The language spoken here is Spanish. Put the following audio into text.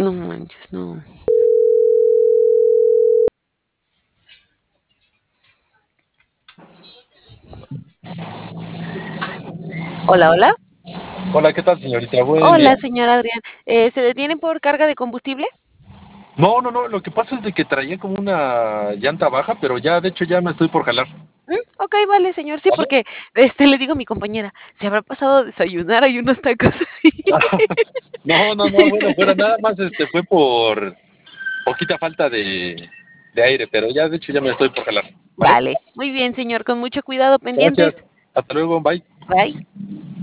No manches, no. Hola, hola. Hola, ¿qué tal, señorita? Buen día. Hola, señor Adrián. ¿Se detiene por carga de combustible? No, no, no, lo que pasa es de que traía como una llanta baja, pero ya, de hecho, ya me estoy por jalar. Ok, vale, señor. Sí, ¿Vale? porque le digo a mi compañera, se habrá pasado a desayunar, hay unos tacos ahí. No, no, no, bueno, fuera nada más, fue por poquita falta de aire, pero ya, de hecho, ya me estoy por jalar. ¿Vale? Vale, muy bien, señor. Con mucho cuidado, Gracias. pendientes. Hasta luego, bye. Bye.